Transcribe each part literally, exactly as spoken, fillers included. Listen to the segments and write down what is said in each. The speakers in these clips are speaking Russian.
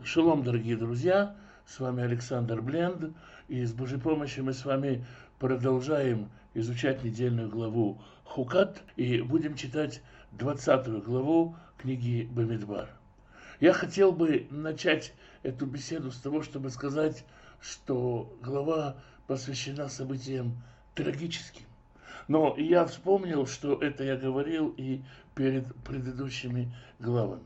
Шалом, дорогие друзья, с вами Александр Бленд, и с Божьей помощью мы с вами продолжаем изучать недельную главу Хукат, и будем читать двадцатую главу книги Бамидбар. Я хотел бы начать эту беседу с того, чтобы сказать, что глава посвящена событиям трагическим. Но я вспомнил, что это я говорил и перед предыдущими главами.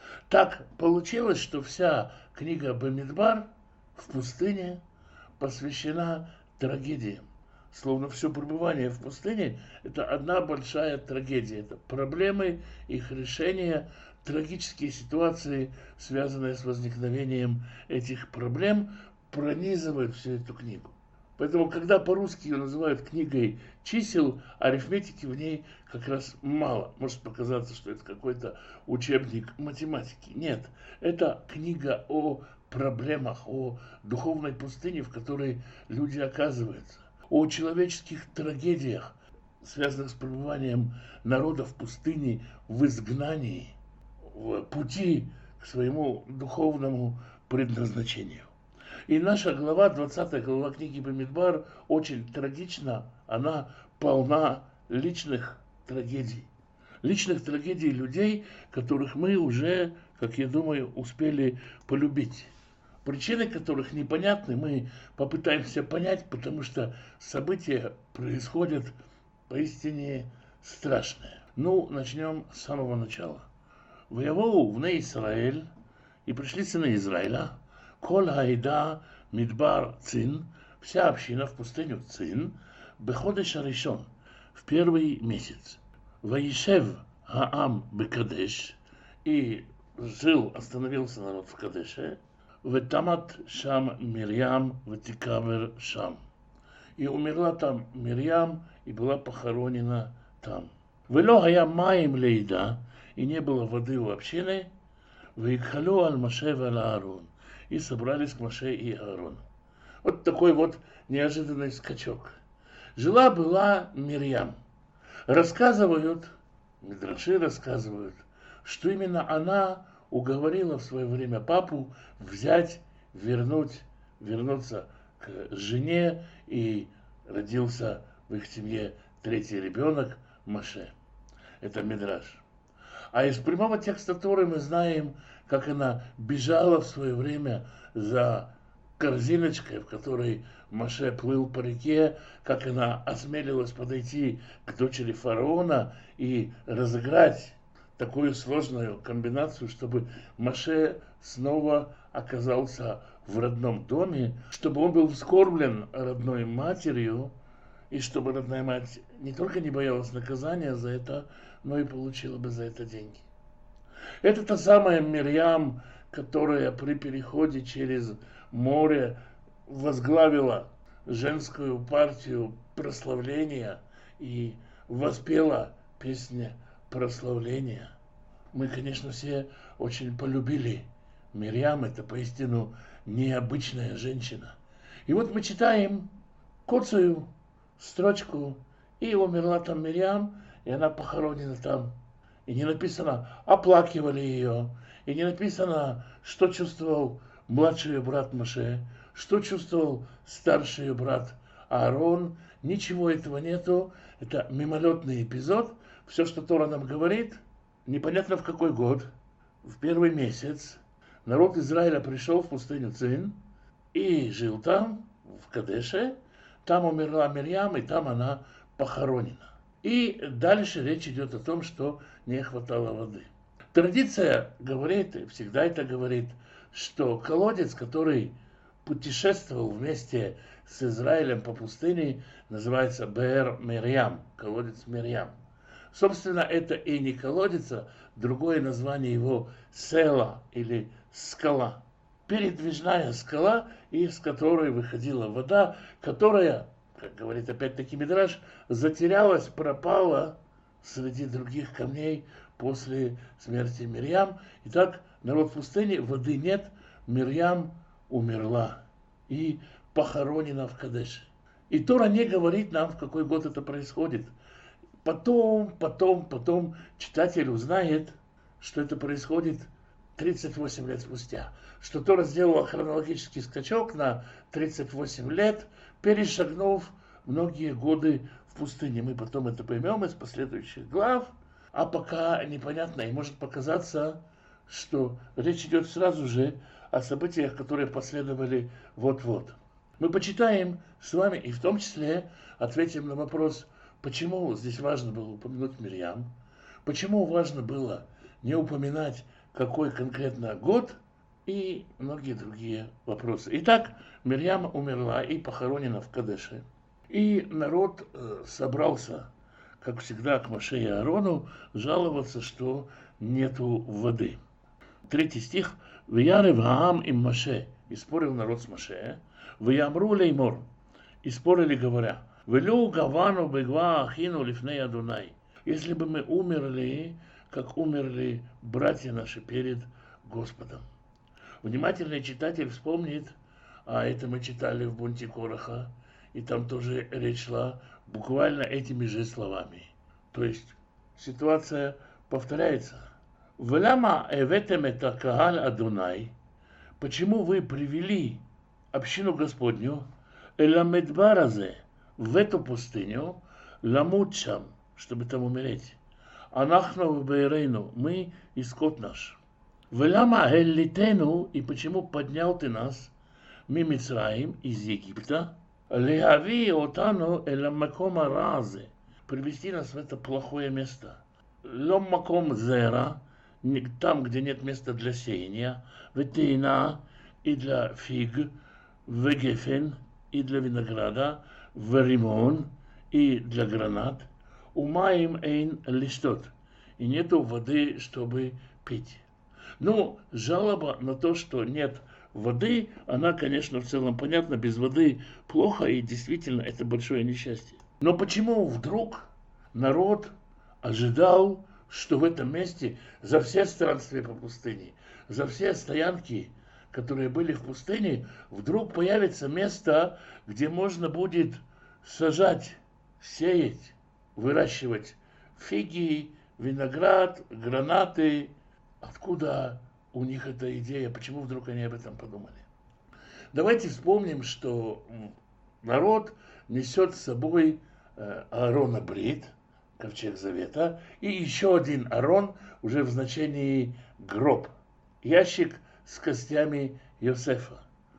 Так получилось, что вся книга Бамидбар в пустыне посвящена трагедиям. Словно все пребывание в пустыне – это одна большая трагедия. Это проблемы, их решение, трагические ситуации, связанные с возникновением этих проблем, пронизывают всю эту книгу. Поэтому, когда по-русски ее называют книгой чисел, арифметики в ней как раз мало. Может показаться, что это какой-то учебник математики. Нет, это книга о проблемах, о духовной пустыне, в которой люди оказываются, о человеческих трагедиях, связанных с пребыванием народа в пустыне, в изгнании, в пути к своему духовному предназначению. И наша глава, двадцатая глава книги Бамидбар, очень трагична, она полна личных трагедий. Личных трагедий людей, которых мы уже, как я думаю, успели полюбить. Причины которых непонятны, мы попытаемся понять, потому что события происходят поистине страшные. Ну, начнем с самого начала. «Воевоу вне Исраэль, и пришли сыны Израиля, Кол Хаида Мидбар Цин, вся община в пустыню Цин, Беходеш Аришон, в первый месяц. Ваишев Хаам Бекадеш, и жил, остановился народ в Кадеше, Ветамат Шам Мирьям, Ветикавер Шам. И умерла там Мирьям, и была похоронена там. Вело Хая Маим Лейда, и не было воды у общины, Ваикхалю Аль Моше Валь Аарон, и собрались к Моше и Аарону. Вот такой вот неожиданный скачок. Жила-была Мирьям. Рассказывают, мидраши рассказывают, что именно она уговорила в свое время папу взять, вернуть, вернуться к жене, и родился в их семье третий ребенок Моше. Это мидраш. А из прямого текста Торы мы знаем, как она бежала в свое время за корзиночкой, в которой Моше плыл по реке, как она осмелилась подойти к дочери фараона и разыграть такую сложную комбинацию, чтобы Моше снова оказался в родном доме, чтобы он был вскормлен родной матерью, и чтобы родная мать не только не боялась наказания за это, но и получила бы за это деньги. Это та самая Мирьям, которая при переходе через море возглавила женскую партию прославления и воспела песни прославления. Мы, конечно, все очень полюбили Мирьям, это поистину необычная женщина. И вот мы читаем коцую строчку, и умерла там Мирьям, и она похоронена там. И не написано, оплакивали ее, и не написано, что чувствовал младший брат Моше, что чувствовал старший брат Аарон. Ничего этого нету, это мимолетный эпизод. Все, что Тора нам говорит, непонятно в какой год, в первый месяц, народ Израиля пришел в пустыню Цин и жил там, в Кадеше. Там умерла Мирьям, и там она похоронена. И дальше речь идет о том, что не хватало воды. Традиция говорит, и всегда это говорит, что колодец, который путешествовал вместе с Израилем по пустыне, называется Беэр Мирьям, колодец Мирьям. Собственно, это и не колодец, а другое название его Села или скала. Передвижная скала, из которой выходила вода, которая, как говорит опять-таки Мидраш, затерялась, пропала среди других камней после смерти Мирьям. Итак, народ в пустыне, воды нет, Мирьям умерла и похоронена в Кадеше. И Тора не говорит нам, в какой год это происходит. Потом, потом, потом читатель узнает, что это происходит тридцать восемь лет спустя, что Тора сделала хронологический скачок на тридцать восемь лет, перешагнув многие годы в пустыне. Мы потом это поймем из последующих глав, а пока непонятно, и может показаться, что речь идет сразу же о событиях, которые последовали вот-вот. Мы почитаем с вами и в том числе ответим на вопрос, почему здесь важно было упомянуть Мирьям, почему важно было не упоминать, какой конкретно год, и многие другие вопросы. Итак, Мирьям умерла и похоронена в Кадеше. И народ э, собрался, как всегда, к Моше и Аарону жаловаться, что нету воды. Третий стих. «Вяре Авраам им Моше». И спорил народ с Моше. «Вямру леймор». И спорили, говоря, «Велю гавану бегва ахину лифней Адунай». Если бы мы умерли, как умерли братья наши перед Господом. Внимательный читатель вспомнит, а это мы читали в Бунте Кораха, и там тоже речь шла буквально этими же словами. То есть ситуация повторяется. «Велама эветем эта кааль Адунай». Почему вы привели общину Господню эламедбаразе, в эту пустыню, ламутчам, чтобы там умереть? Анахну в Бейрейну, мы и скот наш. Велама эллитену, и почему поднял ты нас, мимицраим, из Египта, леави отану эламакома разе, привести нас в это плохое место. Ломмаком зера, там, где нет места для сеяния, ветейна, и для фиг, вегефен, и для винограда, веримон, и для гранат, умаем эйн листот, и нету воды, чтобы пить. Ну, жалоба на то, что нет воды, она, конечно, в целом понятна, без воды плохо, и действительно это большое несчастье. Но почему вдруг народ ожидал, что в этом месте за все странствия по пустыне, за все стоянки, которые были в пустыне, вдруг появится место, где можно будет сажать, сеять, выращивать фиги, виноград, гранаты. Откуда у них эта идея? Почему вдруг они об этом подумали? Давайте вспомним, что народ несет с собой Аарона Брит, ковчег завета, и еще один Аарон уже в значении гроб, ящик с костями Йосефа.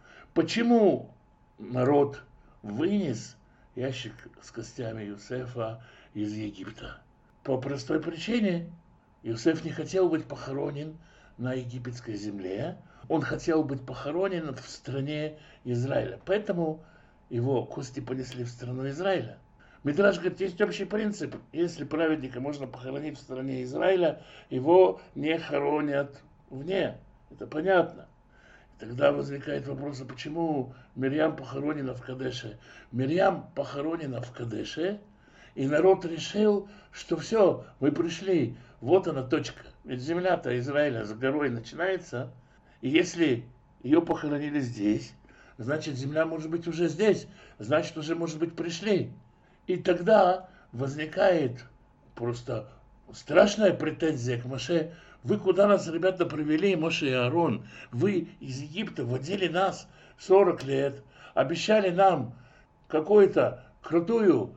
Почему народ вынес ящик с костями Йосефа из Египта? По простой причине. Йосеф не хотел быть похоронен на египетской земле, он хотел быть похоронен в стране Израиля. Поэтому его кости понесли в страну Израиля. Мидраш говорит, есть общий принцип. Если праведника можно похоронить в стране Израиля, его не хоронят вне. Это понятно. Тогда возникает вопрос, а почему Мирьям похоронена в Кадеше? Мирьям похоронена в Кадеше, и народ решил, что все, мы пришли, вот она точка. Ведь земля-то Израиля за горой начинается, и если ее похоронили здесь, значит земля может быть уже здесь, значит уже может быть пришли. И тогда возникает просто страшная претензия к Моше. Вы куда нас, ребята, привели, Моше и Аарон? Вы из Египта водили нас сорок лет, обещали нам какую-то крутую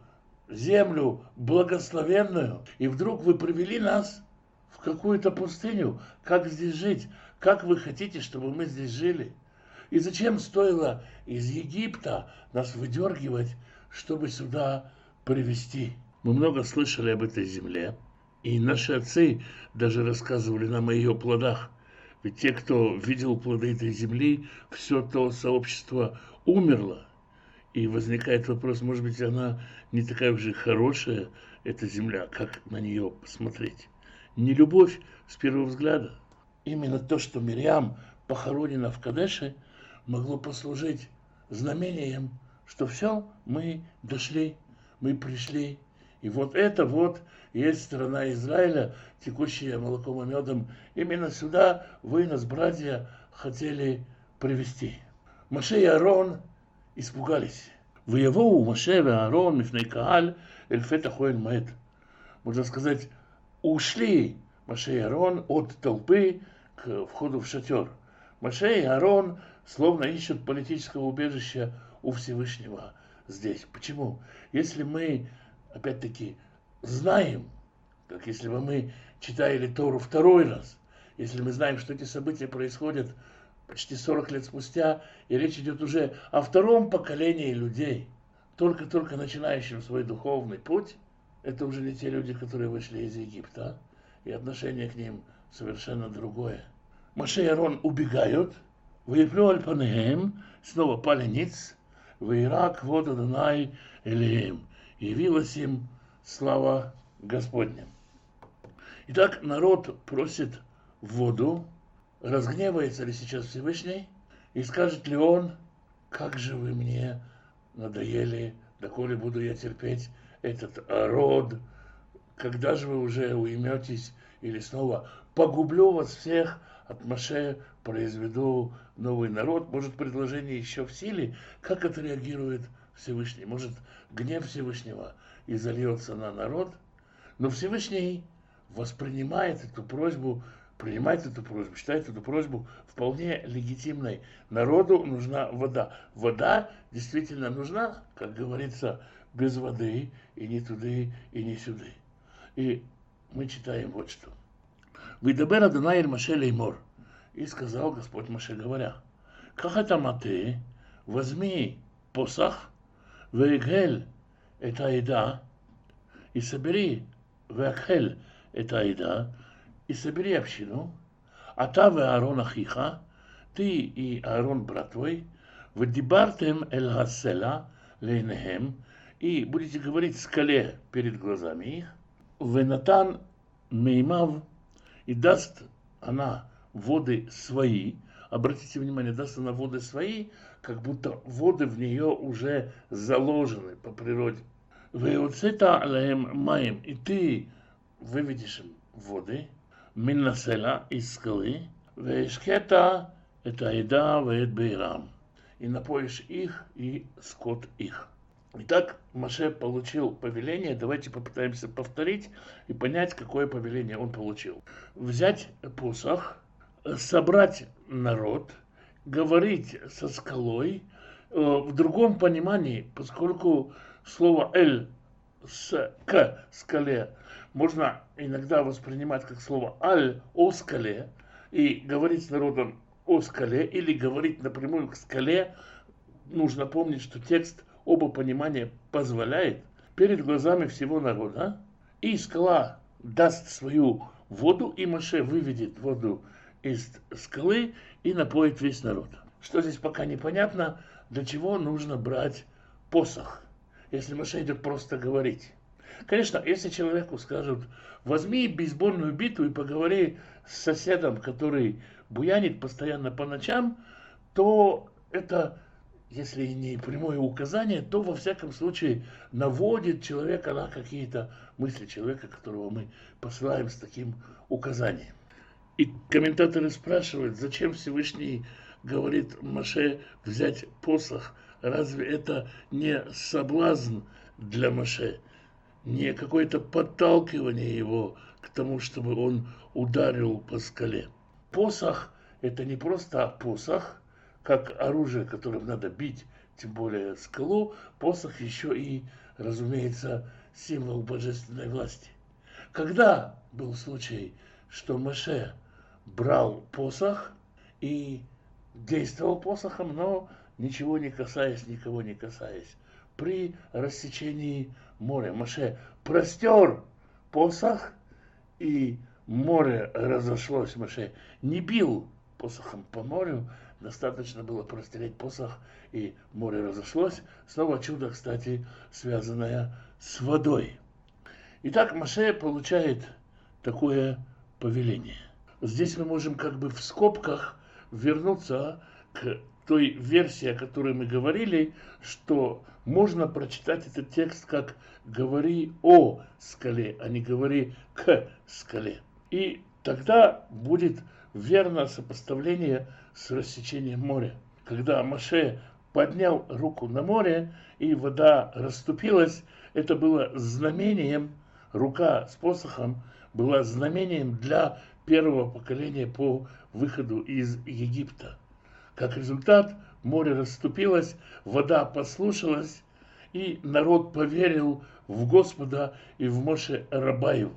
землю благословенную, и вдруг вы привели нас в какую-то пустыню. Как здесь жить? Как вы хотите, чтобы мы здесь жили? И зачем стоило из Египта нас выдергивать, чтобы сюда привезти? Мы много слышали об этой земле, и наши отцы даже рассказывали нам о ее плодах. Ведь те, кто видел плоды этой земли, все то сообщество умерло. И возникает вопрос, может быть, она не такая уже хорошая, эта земля, как на нее посмотреть. Не любовь с первого взгляда. Именно то, что Мирьям похоронена в Кадеше, могло послужить знамением, что все, мы дошли, мы пришли. И вот это вот есть страна Израиля, текущая молоком и медом. Именно сюда вы нас, братья, хотели привести. Моше и Аарон испугались. Воевоу Моше и Аарон мифней кааль эль фетах оэль моэд. Можно сказать, ушли Моше и Аарон от толпы к входу в шатер. Моше и Аарон словно ищут политического убежища у Всевышнего здесь. Почему? Если мы, опять-таки, знаем, как если бы мы читали Тору второй раз, если мы знаем, что эти события происходят почти сорок лет спустя, и речь идет уже о втором поколении людей, только-только начинающим свой духовный путь, это уже не те люди, которые вышли из Египта, и отношение к ним совершенно другое. Моше и Аарон убегают, «Ваиплю аль панеем», снова пали ниц, «Ваира квод Адонай элеем», явилась им слава Господня. Итак, народ просит воду, разгневается ли сейчас Всевышний, и скажет ли он: как же вы мне надоели, доколе буду я терпеть этот род, когда же вы уже уйметесь, или снова погублю вас всех, от Моше произведу новый народ. Может, предложение еще в силе, как отреагирует Всевышний? Может, гнев Всевышнего изольется на народ? Но Всевышний воспринимает эту просьбу, принимает эту просьбу, считает эту просьбу вполне легитимной. Народу нужна вода. Вода действительно нужна, как говорится, без воды и ни туды, и ни сюды. И мы читаем вот что. «Вайдабер Адонай эль Моше леймор». И сказал Господь Моше, говоря: «Ках это мате, возьми посох, вегель это еда, и собери, вегель это еда, и собери общину, а та ве Аарон ахиха, ты и Аарон брат твой, вадибартем эль хасела лейнехем, и будете говорить скале перед глазами их, венатан меймав, и даст она воды свои». Обратите внимание, даст она воды свои, как будто воды в нее уже заложены по природе. «Веоцета алаем маем», и ты выведешь им воды, миннасела, из скалы, «веешкета это еда веет бейрам», и напоишь их и скот их. Итак, Моше получил повеление. Давайте попытаемся повторить и понять, какое повеление он получил. Взять посох, собрать народ, говорить со скалой. В другом понимании, поскольку слово «эль» с «к» скале можно иногда воспринимать как слово «аль» о скале, и говорить с народом о скале или говорить напрямую к скале, нужно помнить, что текст оба понимания позволяет, перед глазами всего народа, и скала даст свою воду, и Моше выведет воду из скалы и напоит весь народ. Что здесь пока непонятно, для чего нужно брать посох, если Моше идет просто говорить. Конечно, если человеку скажут: возьми бейсбольную биту и поговори с соседом, который буянит постоянно по ночам, то это, если не прямое указание, то во всяком случае наводит человека на какие-то мысли человека, которого мы посылаем с таким указанием. И комментаторы спрашивают, зачем Всевышний говорит Моше взять посох? Разве это не соблазн для Моше, не какое-то подталкивание его к тому, чтобы он ударил по скале? Посох — это не просто посох, как оружие, которым надо бить, тем более скалу. Посох еще и, разумеется, символ божественной власти. Когда был случай, что Моше брал посох и действовал посохом, но ничего не касаясь, никого не касаясь? При рассечении моря Моше простер посох, и море разошлось. Моше не бил посохом по морю, достаточно было прострелить посох, и море разошлось. Снова чудо, кстати, связанное с водой. Итак, Моше получает такое повеление. Здесь мы можем как бы в скобках вернуться к той версии, о которой мы говорили, что можно прочитать этот текст как «говори о скале», а не «говори к скале». И тогда будет верно сопоставление с рассечением моря. Когда Моше поднял руку на море, и вода расступилась, это было знамением, рука с посохом была знамением для первого поколения по выходу из Египта. Как результат, море расступилось, вода послушалась, и народ поверил в Господа и в Моше раба его.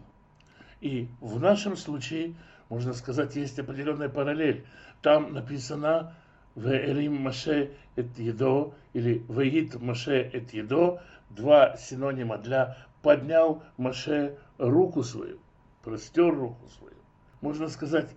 И в нашем случае, можно сказать, есть определенная параллель. Там написано «Веэрим Моше эт едо» или «Веит Моше эт едо», два синонима для «поднял Моше руку свою», простер руку свою. Можно сказать,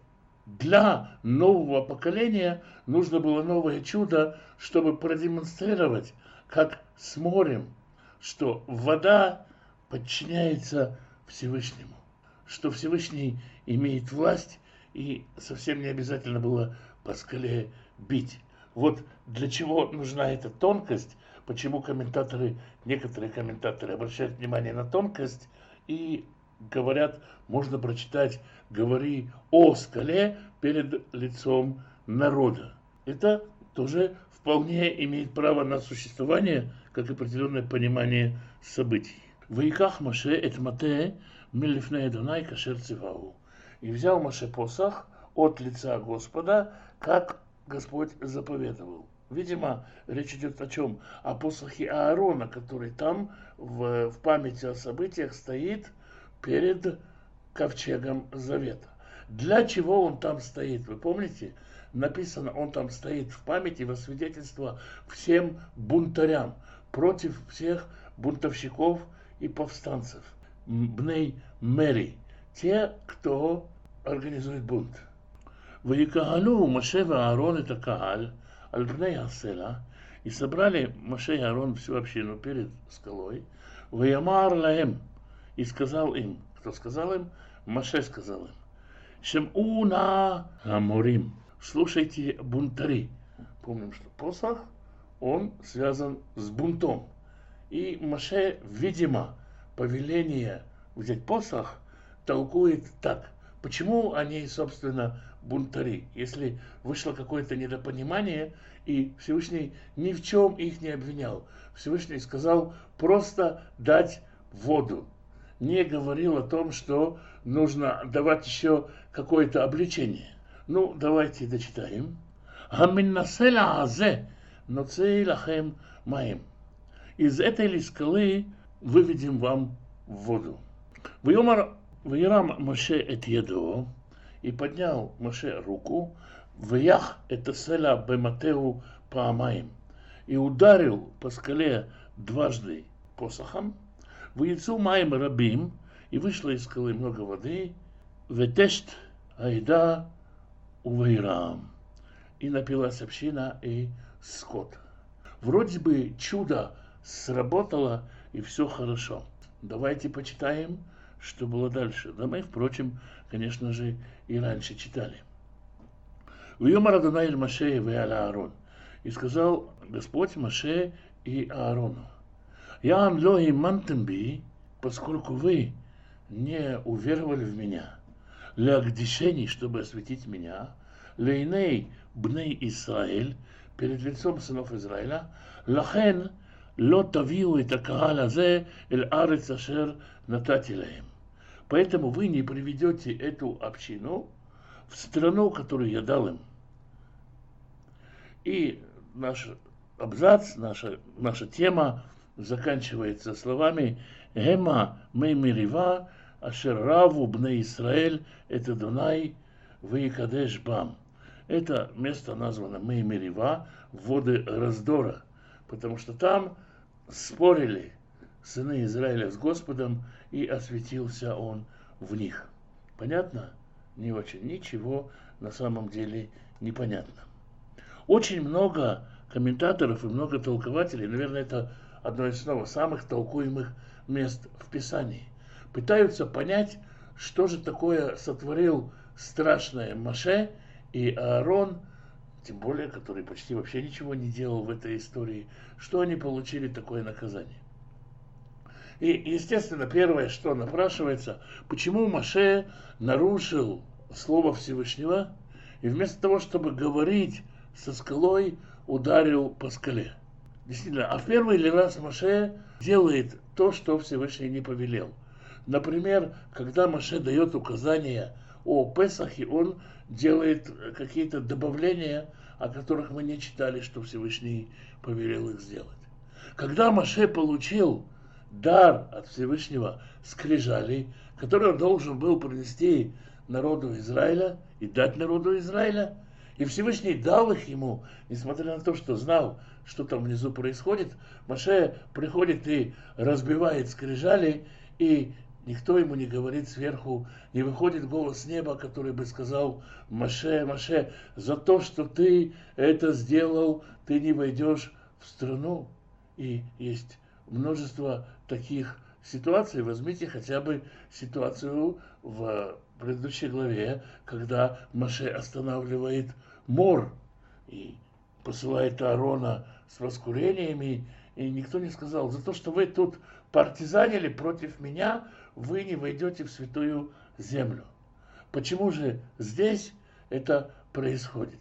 для нового поколения нужно было новое чудо, чтобы продемонстрировать, как с морем, что вода подчиняется Всевышнему, что Всевышний имеет власть, и совсем не обязательно было по скале бить. Вот для чего нужна эта тонкость, почему комментаторы, некоторые комментаторы обращают внимание на тонкость и говорят, можно прочитать «говори о скале перед лицом народа». Это тоже вполне имеет право на существование, как определенное понимание событий. «Ваиках Моше эт мате милифней Адонай кашер цивау». И взял Моше посох от лица Господа, как Господь заповедовал. Видимо, речь идет о чем? О посохе Аарона, который там в, в памяти о событиях стоит перед ковчегом завета. Для чего он там стоит? Вы помните? Написано, он там стоит в памяти во свидетельство всем бунтарям, против всех бунтовщиков и повстанцев. Бней Мери, те, кто организует бунт. «Ваикагалу Моше ва Аарон эт акааль аль бней асела». И собрали Моше и Аарон всю общину перед скалой. «Ваямар лаэм». И сказал им, кто сказал им? Моше сказал им: «Шем'у на аморим». Слушайте, бунтари. Помним, что посох, он связан с бунтом. И Моше, видимо, повеление взять посох толкует так. Почему они, собственно, бунтари? Если вышло какое-то недопонимание, и Всевышний ни в чем их не обвинял. Всевышний сказал просто дать воду. Не говорил о том, что нужно давать еще какое-то обличение. Ну, давайте дочитаем. «Хаминнаселя азе ноцей лахем маем». Из этой ли скалы выведем вам воду. «Вайомар вайрам Моше эт едо». И поднял Моше руку. «Ваях это селя бематеу паамаем». И ударил по скале дважды посохом. «Ваицу маем рабим». И вышло из скалы много воды. «Ветешт айда увайрам». И напилась община и скот. Вроде бы чудо сработало, и все хорошо. Давайте почитаем, что было дальше. Да мы, впрочем, конечно же, и раньше читали. «Вайомар Адонай эль Моше веаль Аарон». И сказал Господь Моше и Аарону: «Ян ло имантем би», поскольку вы не уверовали в меня, лягдишени, чтобы осветить меня, лейней бней Исраэль, перед лицом сынов Израиля, лахен ло тавиу и такаал азе эль арец ашер натати лаhem». Поэтому вы не приведете эту общину в страну, которую я дал им. И наш абзац, наша, наша тема заканчивается словами «Гема меймирива ашер раву бней Исраэль это Дунай вейкадеш бам». Это место названо Меймирива, воды раздора, потому что там спорили сыны Израиля с Господом, и осветился он в них. Понятно? Не очень. Ничего на самом деле не понятно. Очень много комментаторов и много толкователей, наверное, это одно из снова самых толкуемых мест в Писании, пытаются понять, что же такое сотворил страшное Моше и Аарон, тем более, который почти вообще ничего не делал в этой истории, что они получили такое наказание. И, естественно, первое, что напрашивается, почему Моше нарушил слово Всевышнего и вместо того, чтобы говорить со скалой, ударил по скале. Действительно, а в первый ли раз Моше делает то, что Всевышний не повелел. Например, когда Моше дает указание о Песахе, он делает какие-то добавления, о которых мы не читали, что Всевышний повелел их сделать. Когда Моше получил дар от Всевышнего скрижалей, который он должен был принести народу Израиля и дать народу Израиля, и Всевышний дал их ему, несмотря на то, что знал, что там внизу происходит, Моше приходит и разбивает скрижали, и никто ему не говорит сверху, не выходит голос неба, который бы сказал: Моше, Моше, за то, что ты это сделал, ты не войдешь в страну. И есть множество таких ситуаций. Возьмите хотя бы ситуацию в предыдущей главе, когда Моше останавливает мор и посылает Аарона с воскурениями, и никто не сказал: за то, что вы тут партизанили против меня, вы не войдете в святую землю. Почему же здесь это происходит?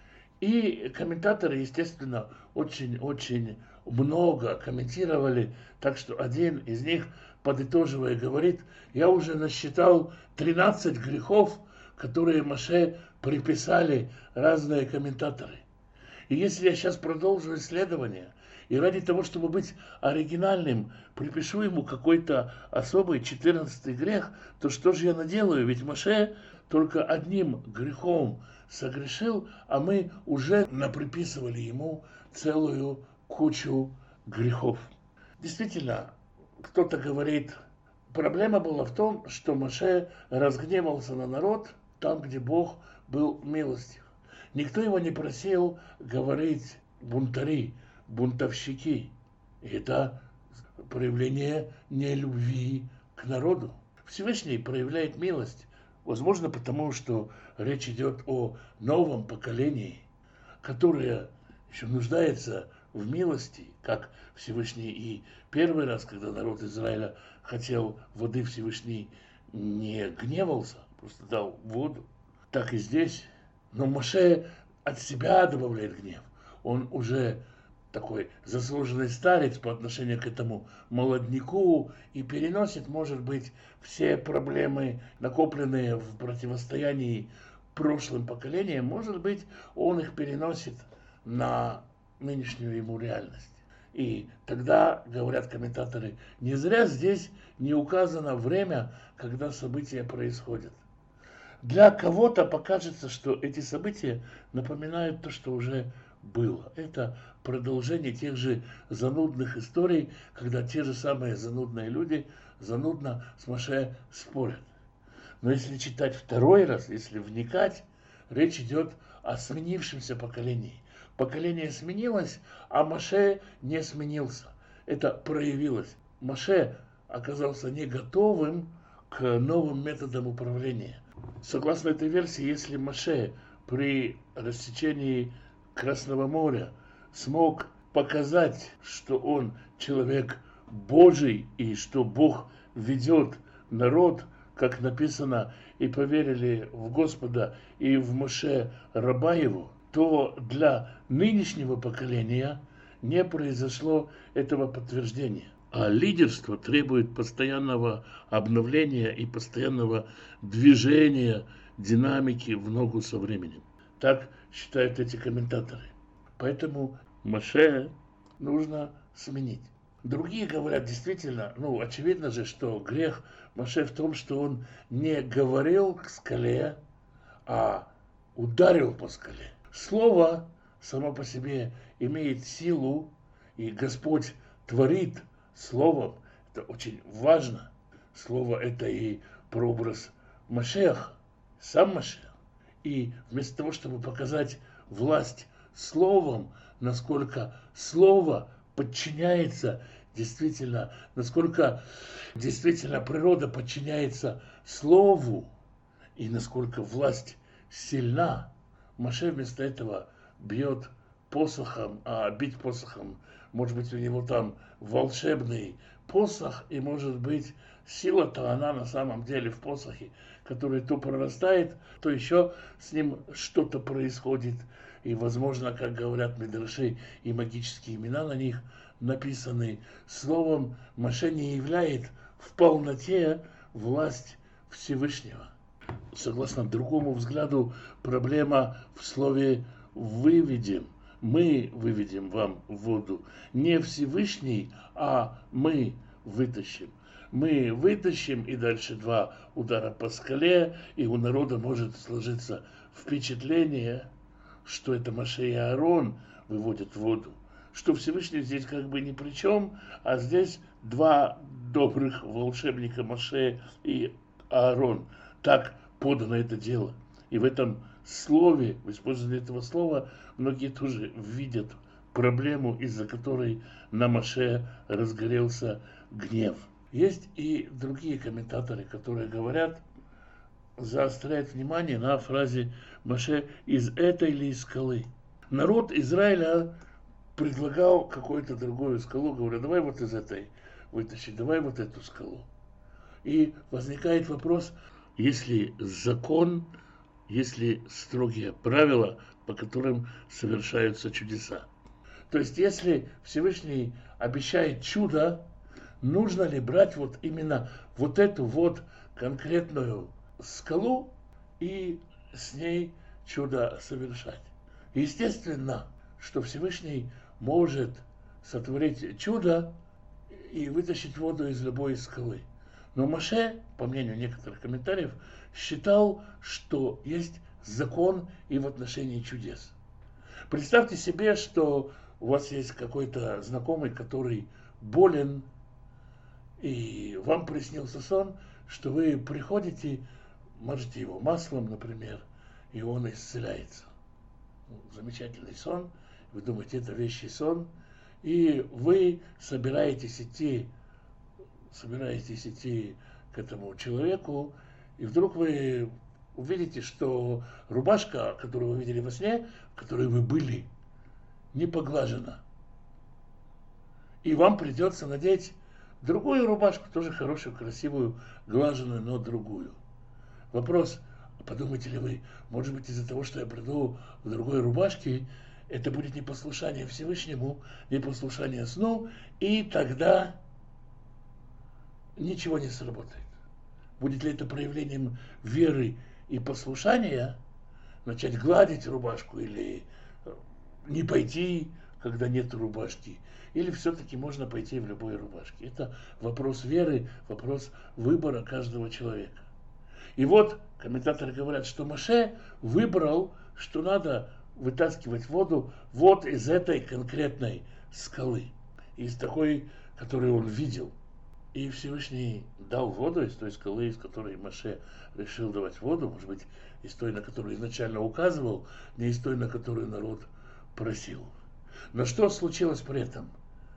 И комментаторы, естественно, очень-очень много комментировали, так что один из них, подытоживая, говорит: я уже насчитал тринадцать грехов, которые Моше приписали разные комментаторы. И если я сейчас продолжу исследование, и ради того, чтобы быть оригинальным, припишу ему какой-то особый четырнадцатый грех, то что же я наделаю? Ведь Моше только одним грехом согрешил, а мы уже наприписывали ему целую кучу грехов. Действительно, кто-то говорит, проблема была в том, что Моше разгневался на народ там, где Бог был милостив. Никто его не просил говорить бунтари, бунтовщики. И это проявление нелюбви к народу. Всевышний проявляет милость. Возможно, потому что речь идет о новом поколении, которое еще нуждается в милости, как Всевышний и первый раз, когда народ Израиля хотел воды, Всевышний не гневался, просто дал воду. Так и здесь. Но Моше от себя добавляет гнев. Он уже такой заслуженный старец по отношению к этому молодняку и переносит, может быть, все проблемы, накопленные в противостоянии прошлым поколениям, может быть, он их переносит на нынешнюю ему реальность. И тогда, говорят комментаторы, не зря здесь не указано время, когда события происходят. Для кого-то покажется, что эти события напоминают то, что уже было. Это продолжение тех же занудных историй, когда те же самые занудные люди занудно с Моше спорят. Но если читать второй раз, если вникать, речь идет о сменившемся поколении. Поколение сменилось, а Моше не сменился. Это проявилось. Моше оказался не готовым к новым методам управления. Согласно этой версии, если Моше при рассечении Красного моря смог показать, что он человек Божий и что Бог ведет народ, как написано, и поверили в Господа и в Моше раба его, то для нынешнего поколения не произошло этого подтверждения. А лидерство требует постоянного обновления и постоянного движения, динамики в ногу со временем. Так считают эти комментаторы. Поэтому Моше нужно сменить. Другие говорят, действительно, ну, очевидно же, что грех Моше в том, что он не говорил к скале, а ударил по скале. Слово само по себе имеет силу, и Господь творит словом. Это очень важно. Слово – это и прообраз Машеха, сам Машех. И вместо того, чтобы показать власть словом, насколько слово подчиняется действительно, насколько действительно природа подчиняется слову, и насколько власть сильна, Моше вместо этого бьет посохом, а бить посохом, может быть, у него там волшебный посох, и может быть, сила-то она на самом деле в посохе, который то прорастает, то еще с ним что-то происходит. И, возможно, как говорят мидраши, и магические имена на них написаны. Словом, Моше не являет в полноте власть Всевышнего. согласно другому взгляду, проблема в слове «выведем». Мы выведем вам воду. Не Всевышний, а мы вытащим. Мы вытащим, и дальше два удара по скале, и у народа может сложиться впечатление, что это Моше и Аарон выводят воду. Что Всевышний здесь как бы ни при чем, а здесь два добрых волшебника Моше и Аарон. Так подано это дело. И в этом слове, в использовании этого слова, многие тоже видят проблему, из-за которой на Моше разгорелся гнев. Есть и другие комментаторы, которые говорят, заостряют внимание на фразе Моше «из этой ли скалы». Народ Израиля предлагал какую-то другую скалу, говоря, давай вот из этой вытащи, давай вот эту скалу. И возникает вопрос, если закон, если строгие правила, по которым совершаются чудеса. То есть, если Всевышний обещает чудо, нужно ли брать вот именно вот эту вот конкретную скалу и с ней чудо совершать? Естественно, что Всевышний может сотворить чудо и вытащить воду из любой скалы. Но Моше, по мнению некоторых комментариев, считал, что есть закон и в отношении чудес. Представьте себе, что у вас есть какой-то знакомый, который болен, и вам приснился сон, что вы приходите, мажете его маслом, например, и он исцеляется. Замечательный сон. Вы думаете, это вещий сон. И вы собираетесь идти, собираетесь идти к этому человеку, и вдруг вы увидите, что рубашка, которую вы видели во сне, в которой вы были, не поглажена. И вам придется надеть другую рубашку, тоже хорошую, красивую, глаженную, но другую. Вопрос, подумаете ли вы, может быть, из-за того, что я приду в другой рубашке, это будет непослушание Всевышнему, непослушание сну, и тогда ничего не сработает. Будет ли это проявлением веры и послушания, начать гладить рубашку или не пойти, когда нет рубашки, или все-таки можно пойти в любой рубашке? Это вопрос веры, вопрос выбора каждого человека. И вот комментаторы говорят, что Моше выбрал, что надо вытаскивать воду вот из этой конкретной скалы, из такой, которую он видел. И Всевышний дал воду из той скалы, из которой Моше решил давать воду, может быть, из той, на которую изначально указывал, не из той, на которую народ просил. Но что случилось при этом?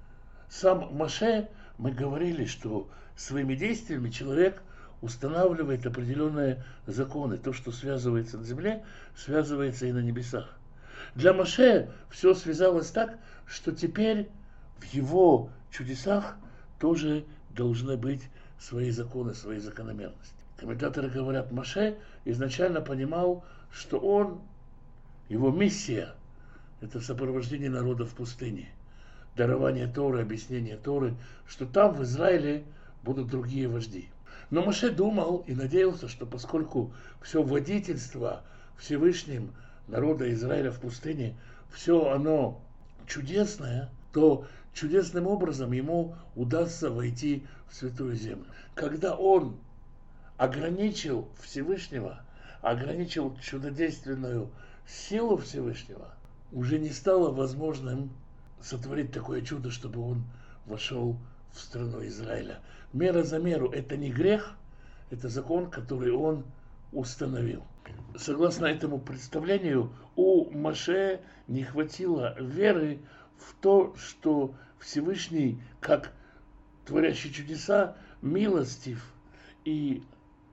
Сам Моше, мы говорили, что своими действиями человек устанавливает определенные законы. То, что связывается на земле, связывается и на небесах. Для Моше все связалось так, что теперь в его чудесах тоже должны быть свои законы, свои закономерности. Комментаторы говорят, Моше изначально понимал, что он, его миссия, это сопровождение народа в пустыне, дарование Торы, объяснение Торы, что там в Израиле будут другие вожди. Но Моше думал и надеялся, что поскольку все водительство Всевышним народа Израиля в пустыне, все оно чудесное, то чудесным образом ему удастся войти в Святую Землю. Когда он ограничил Всевышнего, ограничил чудодейственную силу Всевышнего, уже не стало возможным сотворить такое чудо, чтобы он вошел в страну Израиля. Мера за меру – это не грех, это закон, который он установил. Согласно этому представлению, у Моше не хватило веры в то, что Всевышний, как творящий чудеса, милостив и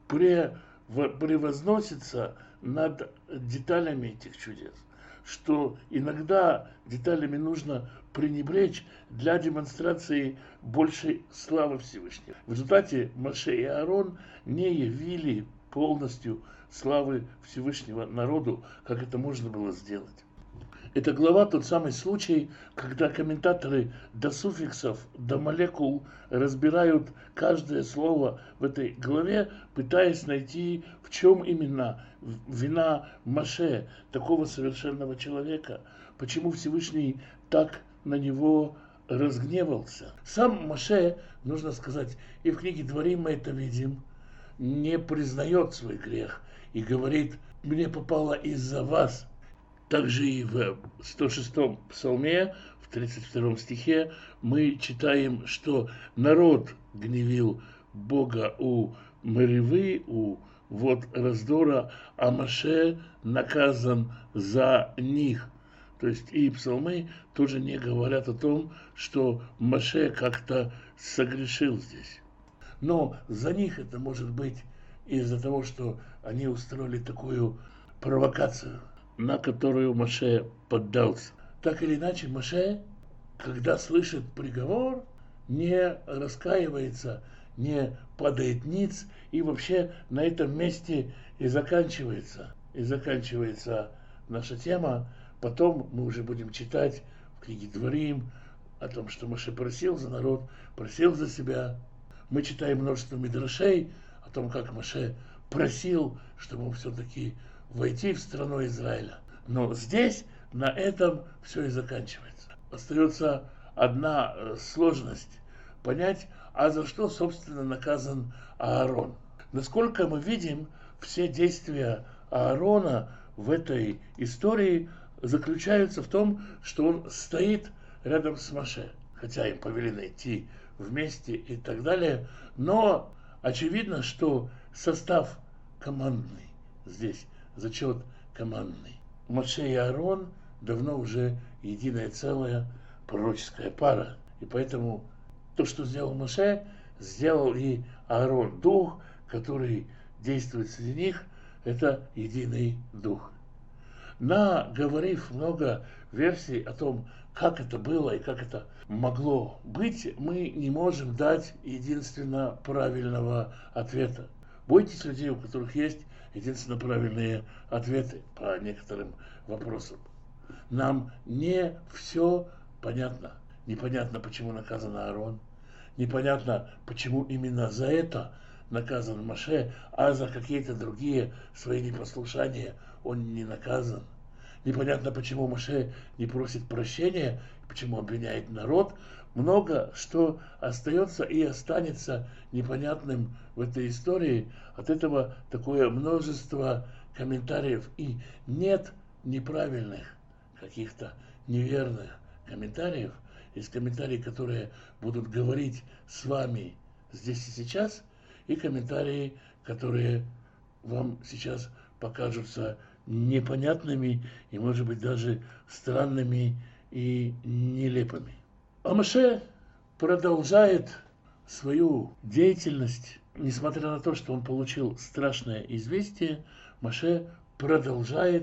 превозносится над деталями этих чудес. Что иногда деталями нужно пренебречь для демонстрации большей славы Всевышнего. В результате Моше и Аарон не явили полностью славы Всевышнего народу, как это можно было сделать. Эта глава тот самый случай, когда комментаторы до суффиксов, до молекул разбирают каждое слово в этой главе, пытаясь найти, в чем именно вина Моше, такого совершенного человека, почему Всевышний так на него разгневался. Сам Моше, нужно сказать, и в книге Дворим мы это видим, не признает свой грех и говорит: «Мне попало из-за вас». Также и в сто шестом псалме, в тридцать втором стихе, мы читаем, что народ гневил Бога у Меривы, у вод раздора, а Моше наказан за них. То есть и псалмы тоже не говорят о том, что Моше как-то согрешил здесь. Но за них это может быть из-за того, что они устроили такую провокацию, на которую Моше поддался. Так или иначе, Моше, когда слышит приговор, не раскаивается, не падает ниц, и вообще на этом месте и заканчивается, и заканчивается наша тема. Потом мы уже будем читать в книге Дворим о том, что Моше просил за народ, просил за себя. Мы читаем множество мидрашей о том, как Моше просил, чтобы все-таки войти в страну Израиля. Но здесь на этом все и заканчивается. Остается одна сложность – понять, а за что, собственно, наказан Аарон. Насколько мы видим, все действия Аарона в этой истории заключаются в том, что он стоит рядом с Моше. Хотя им повелено идти вместе и так далее. Но очевидно, что состав командный здесь. Зачет командный. Моше и Аарон давно уже единое целое, пророческая пара. И поэтому то, что сделал Моше, сделал и Аарон. Дух, который действует среди них, это единый дух. Наговорив много версий о том, как это было и как это могло быть, мы не можем дать единственно правильного ответа. Бойтесь людей, у которых есть единственно правильные ответы по некоторым вопросам. Нам не все понятно. Непонятно, почему наказан Аарон. Непонятно, почему именно за это наказан Моше, а за какие-то другие свои непослушания он не наказан. Непонятно, почему Моше не просит прощения, почему обвиняет народ. Много что остается и останется непонятным в этой истории. От этого такое множество комментариев. И нет неправильных, каких-то неверных комментариев. Есть комментарии, которые будут говорить с вами здесь и сейчас, и комментарии, которые вам сейчас покажутся непонятными и, может быть, даже странными и нелепыми. А Моше продолжает свою деятельность. Несмотря на то, что он получил страшное известие, Моше продолжает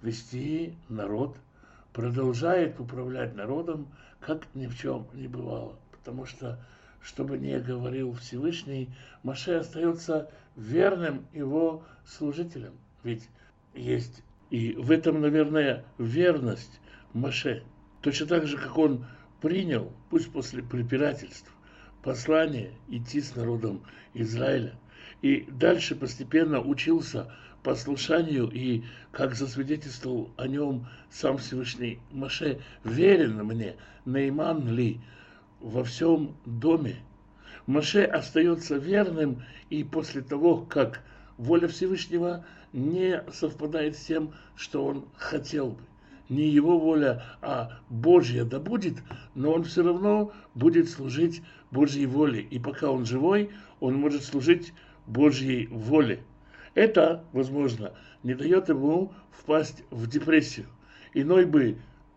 вести народ, продолжает управлять народом, как ни в чем не бывало. Потому что, что бы ни говорил Всевышний, Моше остается верным его служителем. Ведь есть и в этом, наверное, верность Моше. Точно так же, как он принял, пусть после препирательств, послание идти с народом Израиля. И дальше постепенно учился послушанию, и, как засвидетельствовал о нем сам Всевышний: Моше верен мне, Нейман ли, во всем доме. Моше остается верным и после того, как воля Всевышнего не совпадает с тем, что он хотел бы. Не его воля, а Божья да будет, но он все равно будет служить Божьей воле. И пока он живой, он может служить Божьей воле. Это, возможно, не дает ему впасть в депрессию. Иной бы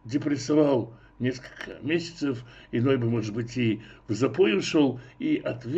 депрессовал несколько месяцев, иной бы, может быть, и в запой ушел, и ответ